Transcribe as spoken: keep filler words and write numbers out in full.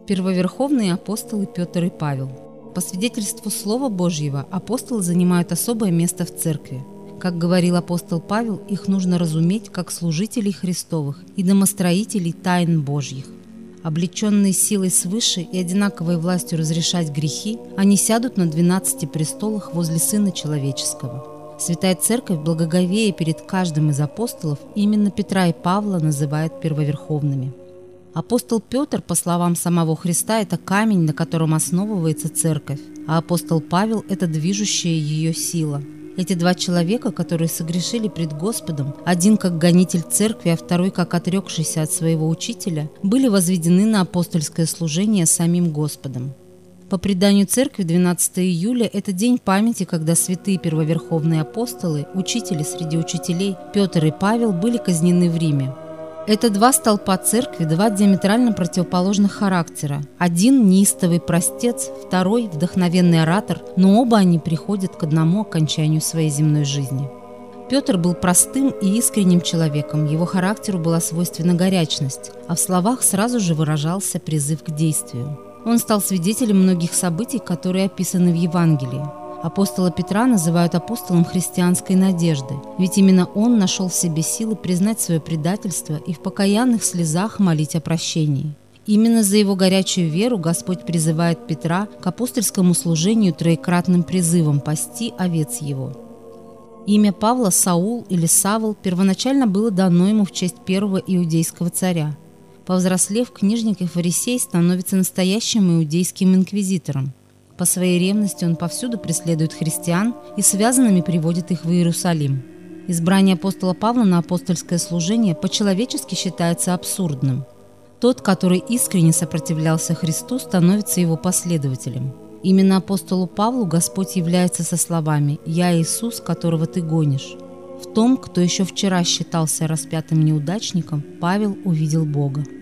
Первоверховные апостолы Петр и Павел. По свидетельству Слова Божьего апостолы занимают особое место в церкви. Как говорил апостол Павел, их нужно разуметь как служителей Христовых и домостроителей тайн Божьих. Облеченные силой свыше и одинаковой властью разрешать грехи, они сядут на двенадцати престолах возле Сына Человеческого. Святая Церковь, благоговея перед каждым из апостолов, именно Петра и Павла называет первоверховными. Апостол Петр, по словам самого Христа, это камень, на котором основывается Церковь, а апостол Павел – это движущая ее сила. Эти два человека, которые согрешили пред Господом, один как гонитель церкви, а второй как отрекшийся от своего учителя, были возведены на апостольское служение самим Господом. По преданию церкви, двенадцатого июля – это день памяти, когда святые первоверховные апостолы, учители среди учителей Петр и Павел были казнены в Риме. Это два столпа церкви, два диаметрально противоположных характера. Один – неистовый простец, второй – вдохновенный оратор, но оба они приходят к одному окончанию своей земной жизни. Петр был простым и искренним человеком, его характеру была свойственна горячность, а в словах сразу же выражался призыв к действию. Он стал свидетелем многих событий, которые описаны в Евангелии. Апостола Петра называют апостолом христианской надежды, ведь именно он нашел в себе силы признать свое предательство и в покаянных слезах молить о прощении. Именно за его горячую веру Господь призывает Петра к апостольскому служению троекратным призывом пасти овец его. Имя Павла Саул или Савл первоначально было дано ему в честь первого иудейского царя. Повзрослев, книжник и фарисей становится настоящим иудейским инквизитором. По своей ревности он повсюду преследует христиан и связанными приводит их в Иерусалим. Избрание апостола Павла на апостольское служение по-человечески считается абсурдным. Тот, который искренне сопротивлялся Христу, становится его последователем. Именно апостолу Павлу Господь является со словами «Я Иисус, которого ты гонишь». В том, кто еще вчера считался распятым неудачником, Павел увидел Бога.